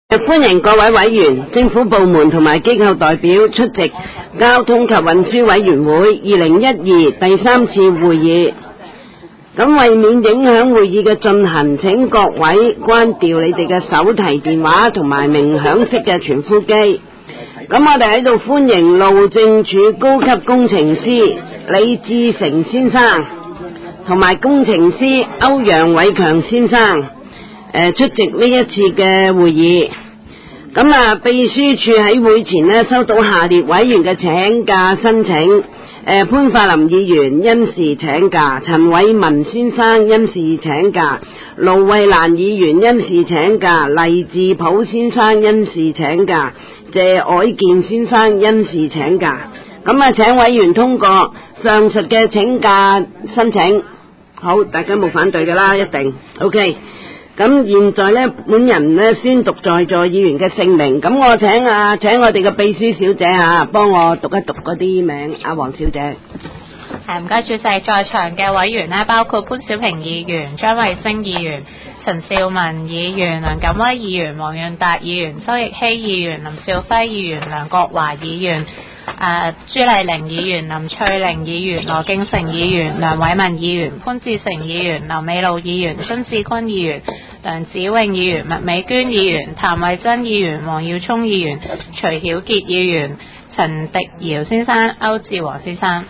歡迎各位委員、政府部門同埋機構代表出席交通及運輸委員會2012第3次會議。咁為免影響會議嘅進行，請各位關掉你哋嘅手提電話同埋鳴響式嘅傳呼機。咁我哋喺度歡迎路政署高級工程師李志成先生同埋工程師歐陽偉強先生出席呢一次嘅會議。咁秘書處喺會前呢收到下列委員嘅請假申請。潘法林議員因事請假，陳偉文先生因事請假，盧慧蘭議員因事請假，黎智普先生因事請假，謝凱健先生因事請假。咁請委員通過上述嘅請假申請。好，大家冇反對㗎啦，一定 OK。咁現在呢，本人呢宣讀在座議員嘅姓名。咁我請我哋嘅秘書小姐幫我讀一讀嗰啲名。黃小姐。 唔該，主席，在場嘅委員呢，包括潘小平議員、張慧星議員、陳兆文議員、梁錦威議員、黃潤達議員、周奕希議員、林兆輝議員、梁國華議員、朱麗玲議員、林翠玲議員、羅敬成議員、梁偉文議員、潘志成議員、劉美露議員、張志軍議員、梁子穎議員、麥美娟議員、譚慧珍議員、黃耀聰議員、徐曉傑議員、陳迪堯先生、歐志和先生。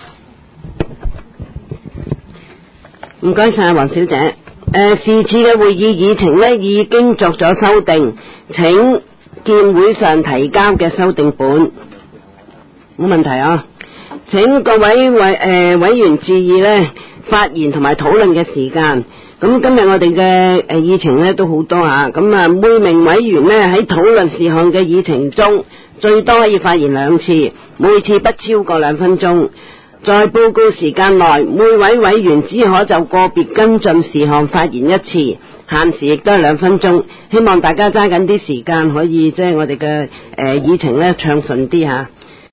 唔該晒黃小姐。是次嘅會議議程呢已經作咗修訂，請見會上提交嘅修訂本。冇問題啊！請各位委員注意呢發言同埋討論嘅時間。咁今日我哋嘅議程呢都好多咁每名委員呢喺討論事項嘅議程中最多可以發言2次，每次不超過2分鐘。在報告時間內，每位委員只可就個別跟進事項發言1次，限時亦都係2分鐘。希望大家揸緊啲時間，可以即係我哋嘅議程呢暢順啲